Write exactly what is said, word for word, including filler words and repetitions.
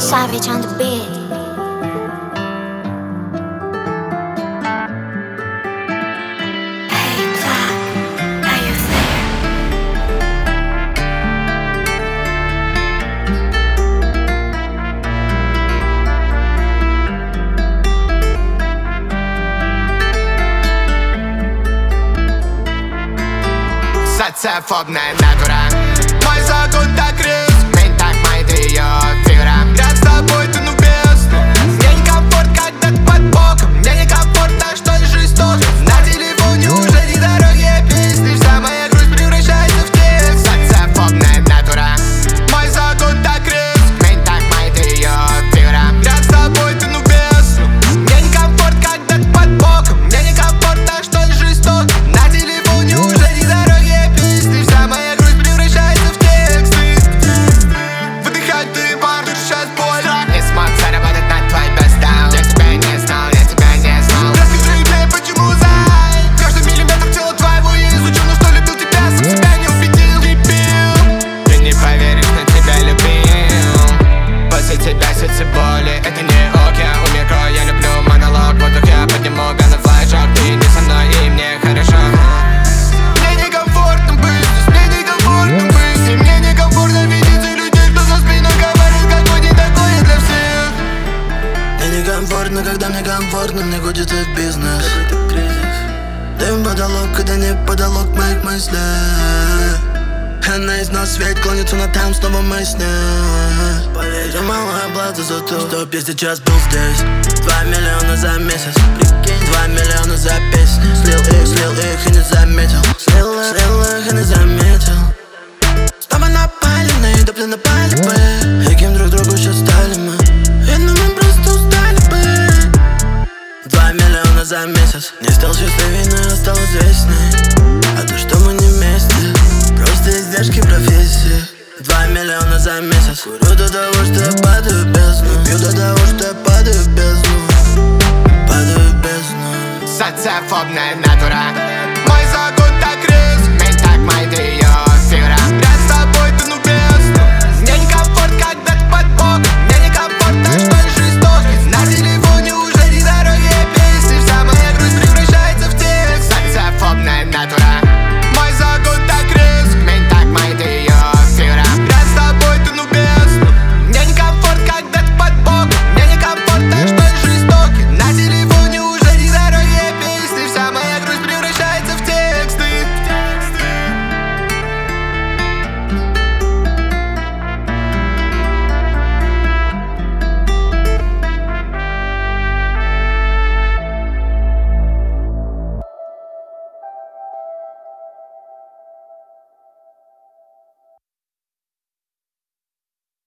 Savage on the beat. Hey Clark, are you there? Социофобная натура. Мой закон так риск, мень так майт ее фигура. Ряд с тобой ты ну без. Мне некомфорт, когда ты под боком. Мне некомфортно, что ты жесток. На телефоне уже не дороги песни. Вся моя грусть превращается в текст. Социофобная натура. Мой закон так риск, мень так майт ее фигура. Ряд с тобой ты ну без. Мне некомфорт, когда ты под боком. Мне некомфортно, что ты жесток. На телефоне уже не дороги песни. Вся моя грусть превращается в текст. Выдыхай ты, бар, сейчас боль. Не смог заработать на твой бездаун. Я тебя не знал, я тебя не знал. Расскажи мне, почему за каждый миллиметр тела твоего я изучил. Но что любил тебя, сам себя не убедил. Дебил. Ты не поверишь, но тебя любил. После тебя сердце боли. Это не ок, я умею, я люблю монолог. Вот так я подниму ганна флешок. Ты не со мной и мне хорошо. Мне некомфортно быть здесь, мне некомфортно быть здесь. Мне некомфортно видеть людей, кто за спиной говорит, какой не такой для всех. Мне некомфортно, когда мне комфортно, мне гудит этот бизнес. Какой-то кризис. Дым потолок, когда не потолок моих мыслей. Она из нас свет клонится, но там снова мы с ней. Поверь, малая плата за то, чтоб я сейчас был здесь. Два миллиона за месяц, прикинь, два миллиона за песни. Слил их, слил их и не заметил. Слил их, слил их и не заметил. Снова напали, на еду напали бы. И кем друг другу сейчас стали мы. Видно, мы просто устали бы. Два миллиона за месяц. Не стал счастливей, но я стал известный. А то, что мы не вместе, просто издержки профессии. Два миллиона за месяц. Курю до того, что я падаю в бездну. Пью до того, что я падаю в бездну. Падаю в бездну. Социофобная